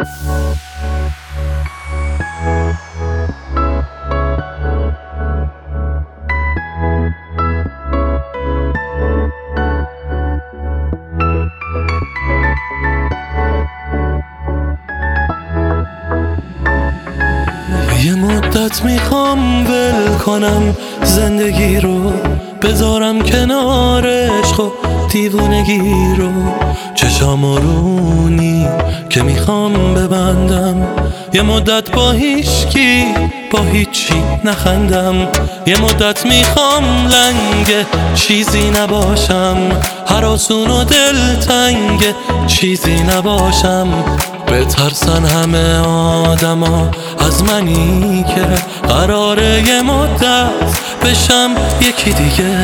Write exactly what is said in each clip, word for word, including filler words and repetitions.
یه مدت میخوام ول کنم زندگی رو، بذارم کنار عشق و دیوونگی رو. چشام رونی که میخوام ببندم، یه مدت با هیچکی با هیچی نخندم. یه مدت میخوام لنگ چیزی نباشم، هراسون و دلتنگ چیزی نباشم. بترسن همه آدما از منی که قراره یه مدت بشم یکی دیگه.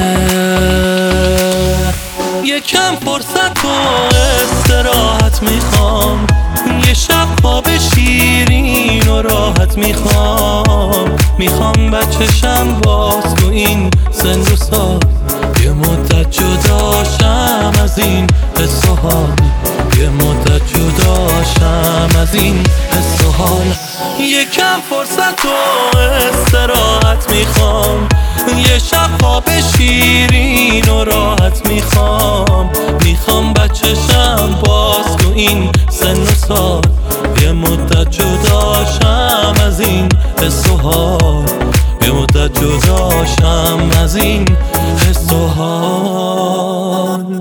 یکم فرصت و استراحت میخوام، یه شب خواب شیرین و راحت میخوام. میخوام بچشم باز تو این سن و سال، یه مدت جداشم از این حس و حال. یه مدت جداشم از این حس و حال. یکم فرصت و استراحت میخوام، یه شب خواب شیرین و راحت میخوام. میخوام بچشم باز تو این سن و سال، یه مدت جداشم از این حس و حال. یه مدت جداشم از این حس و حال.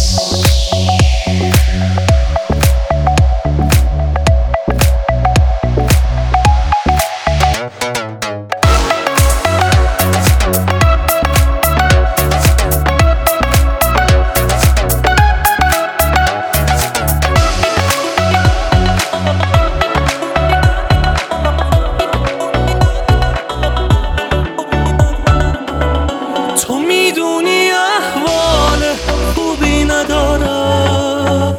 تو میدونی احوال خوبی ندارم،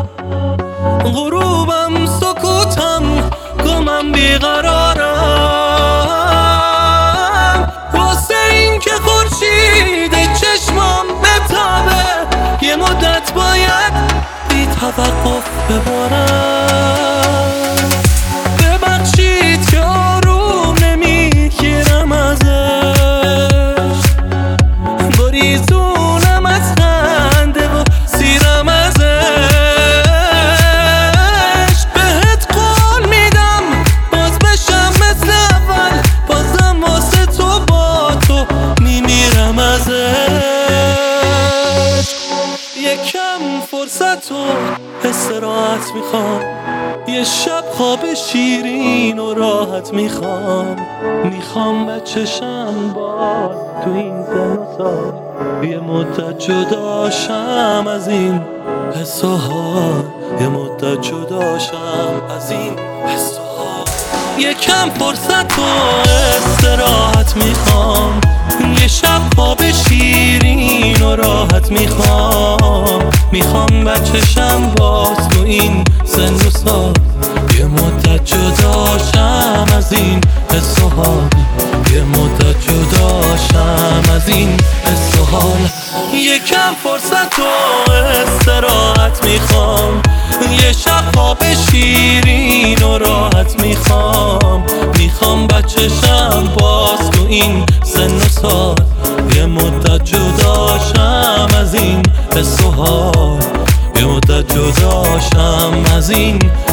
غروبم سکوتم گمم بیقرارم. واسه این که خورشید چشمام بتابه، یه مدت باید بی توقف ببارم. ببخشید که آروم نمیگیرم ازش، گریزونم از خنده و سیرم ازش. بهت قول میدم باز بشم مثل اول، بازم واسه تو با تو میمیرم ازش. یکم فرصت و استراحت میخوام، یه شب خواب شیرین و راحت میخوام. میخوام بچشم باز تو این سن و سال، یه مدت جداشم از این حس و حال. یه مدت جداشم از این حس و حال. یکم فرصت و استراحت میخوام، یه شب خواب شیرین و راحت میخوام. میخوام بچشم باز تو این سن و سال، یه مدت جداشم از این حس و حال. یه مدت جداشم از این حس و حال. یکم فرصت و استراحت میخوام، یه شب خواب شیرین و راحت میخوام. میخوام بچشم باز تو این سن و سال، یه مدت جداشم از این حس و حال. یه مدت جداشم از این